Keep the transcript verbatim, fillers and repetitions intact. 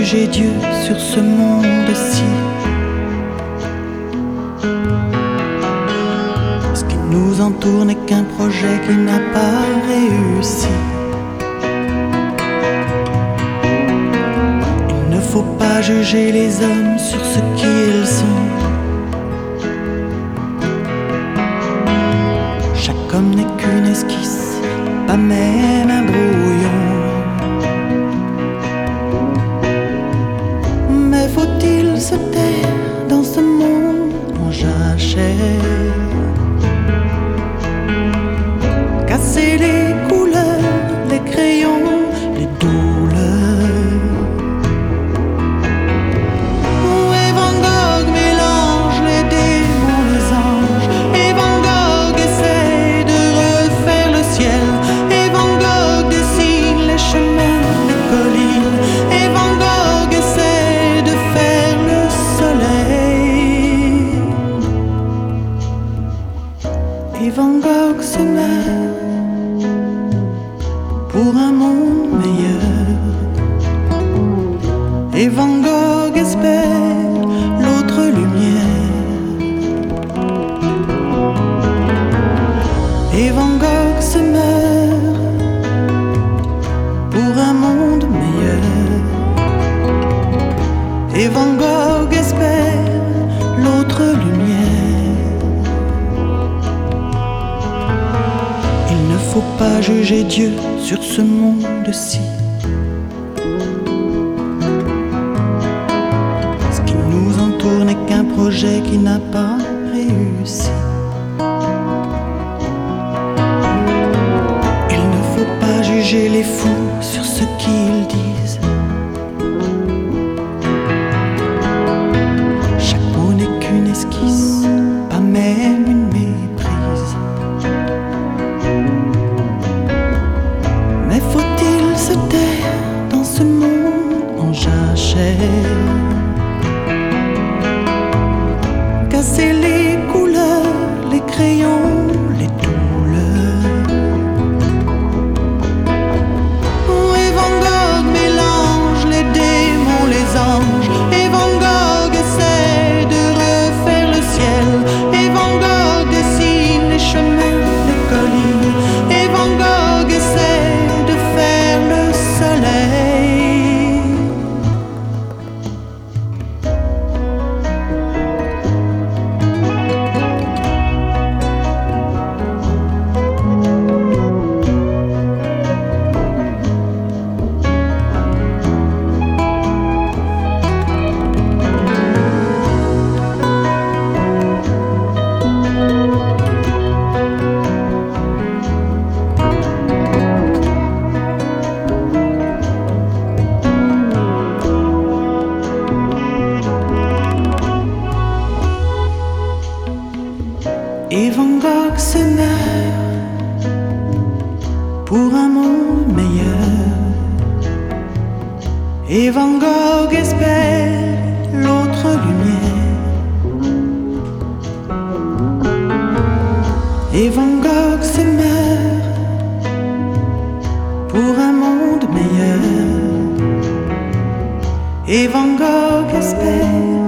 juger Dieu sur ce monde-ci. Ce qui nous entoure n'est qu'un projet qui n'a pas réussi. Il ne faut pas juger les hommes sur ce qu'ils sont. Chaque homme n'est qu'une esquisse, pas même un brouillon. Mais faut-il se taire dans ce monde en jachère? Casser les couleurs, les crayons, les douleurs. Et Van Gogh mélange les démons, les anges. Et Van Gogh essaie de refaire le ciel. Et Van Gogh dessine les chemins, les collines. Et Van Gogh essaie de faire le soleil. Et Van Gogh se meurt pour un monde meilleur. Et Van Gogh espère l'autre lumière. Et Van Gogh se meurt pour un monde meilleur. Et Van Gogh espère l'autre lumière. Il ne faut pas juger Dieu sur ce monde-ci. Ce qui nous entoure n'est qu'un projet qui n'a pas réussi. Il ne faut pas juger les fous sur ce qu'ils disent. Chaque mot n'est qu'une esquisse, pas même une méprise. Mais faut-il se taire dans ce monde en jachère? Casser les couleurs, les crayons, les douleurs. Et Van Gogh mélange les démons, les anges. Et Van Gogh essaie de refaire le ciel. Et Van Gogh dessine les chemins, les collines. Et Van Gogh essaie de faire le soleil. Et Van Gogh se meurt pour un monde meilleur. Et Van Gogh espère l'autre lumière. Et Van Gogh se meurt pour un monde meilleur. Et Van Gogh espère